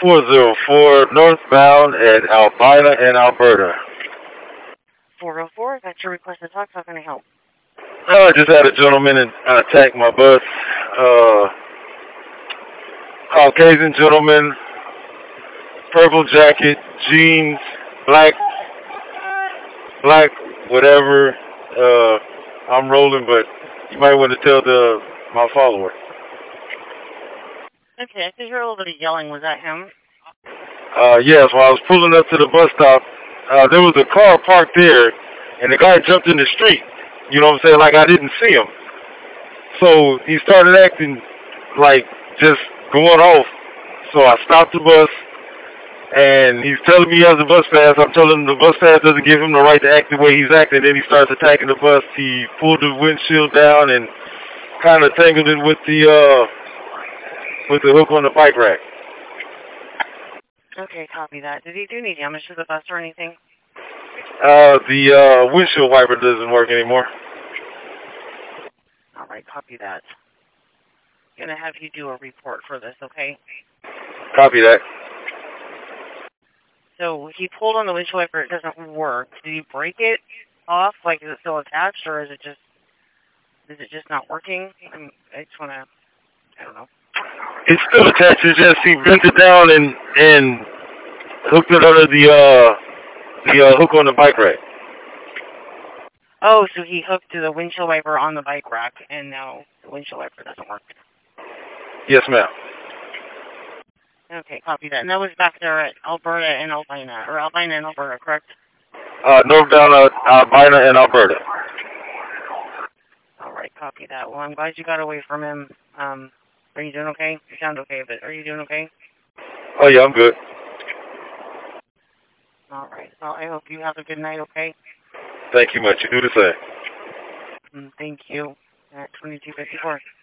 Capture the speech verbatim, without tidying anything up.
four zero four northbound at Albina in Alberta. four oh four, that's your request to talk. How can I help? Uh, I just had a gentleman uh, attack my bus. Uh, Caucasian gentleman, purple jacket, jeans, black, black, whatever. Uh, I'm rolling, but you might want to tell the my follower. Okay, I could hear a little bit of yelling. Was that him? Uh, yes, while I was pulling up to the bus stop, uh, there was a car parked there, and the guy jumped in the street. You know what I'm saying? Like I didn't see him. So he started acting like just going off. So I stopped the bus, and he's telling me he has a bus pass. I'm telling him the bus pass doesn't give him the right to act the way he's acting. Then he starts attacking the bus. He pulled the windshield down and kind of tangled it with the uh, with the hook on the bike rack. Okay, copy that. Did he do any damage to the bus or anything? Uh, the uh, windshield wiper doesn't work anymore. All right, copy that. Gonna have you do a report for this, okay? Copy that. So he pulled on the windshield wiper. It doesn't work. Did he break it off? Like, is it still attached, or is it just is it just not working? I'm, I just wanna, I don't know. It's still attached. It's just he bent it down and and hooked it under the uh the uh, hook on the bike rack. Oh, so he hooked to the windshield wiper on the bike rack, and now the windshield wiper doesn't work. Yes, ma'am. Okay, copy that. And that was back there at Alberta and Albina, or Albina and Alberta, correct? Uh, northbound uh, Albina in Alberta. All right, copy that. Well, I'm glad you got away from him. Um, are you doing okay? You sound okay, but are you doing okay? Oh, yeah, I'm good. All right. Well, I hope you have a good night, okay? Thank you much. You do the same. Mm, thank you. At twenty-two fifty-four.